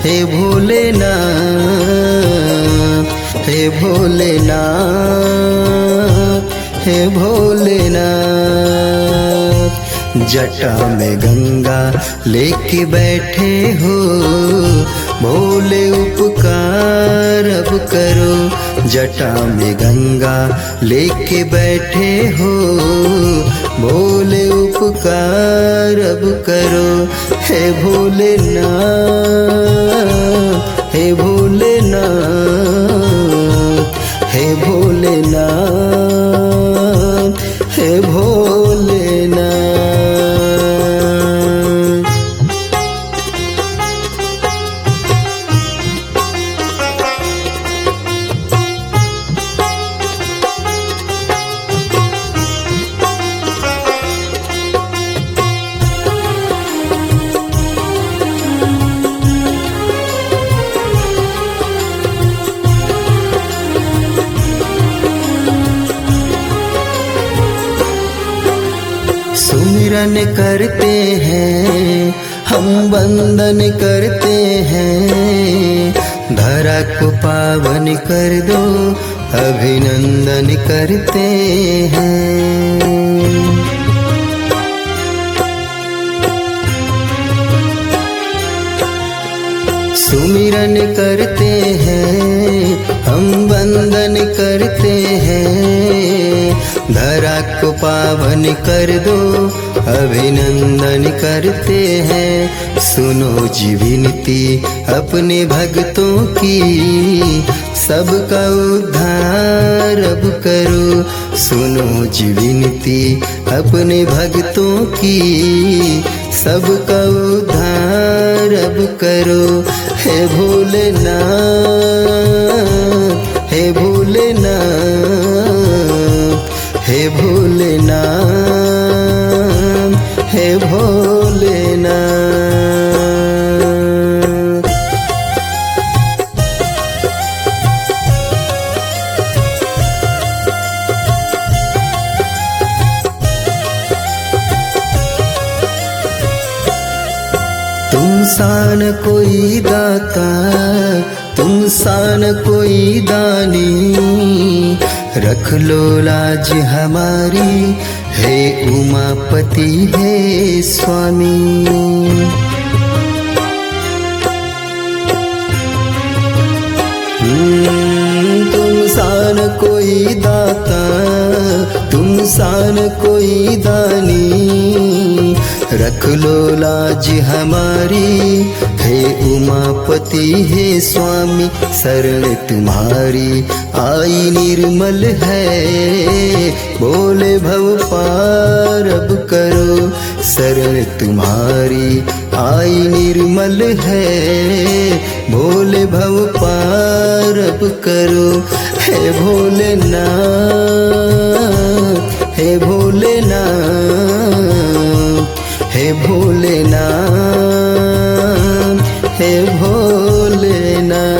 हे भोलेनाथ, हे भोलेनाथ, हे भोलेनाथ। जटा में गंगा लेके बैठे हो, भोले उपकार अब करो। जटा में गंगा लेके बैठे हो, भोले उपकार अब करो। हे भोलेनाथ, हे भोलेनाथ, हे भोलेनाथ, हे भोलेनाथ। सुमिरन करते हैं हम, वंदन करते हैं, धरा को पावन कर दो, अभिनंदन करते हैं। सुमिरन करते हैं हम, वंदन करते हैं, धरा को पावन कर दो, अभिनंदन करते हैं। सुनो जी विनती अपने भक्तों की, सबका उद्धार अब करो। सुनो जी विनती अपने भक्तों की, सबका उद्धार अब करो। हे भोलेनाथ, हे भोलेनाथ, हे भोलेनाथ, हे भोलेनाथ। तुम सान कोई दाता, तुम सान कोई दानी, रख लो लाज हमारी, हे उमापति हे स्वामी। तुम सान कोई दाता, तुम सान कोई दानी, रख लो लाज हमारी, हे उमापति हे स्वामी। शरण तुम्हारी आई निर्मल है, बोले भव पार अब करो। शरण तुम्हारी आई निर्मल है, भोले भव पार अब करो। हे भोलेनाथ, हे भोलेनाथ, हे भोलेनाथ, हे भोलेनाथ।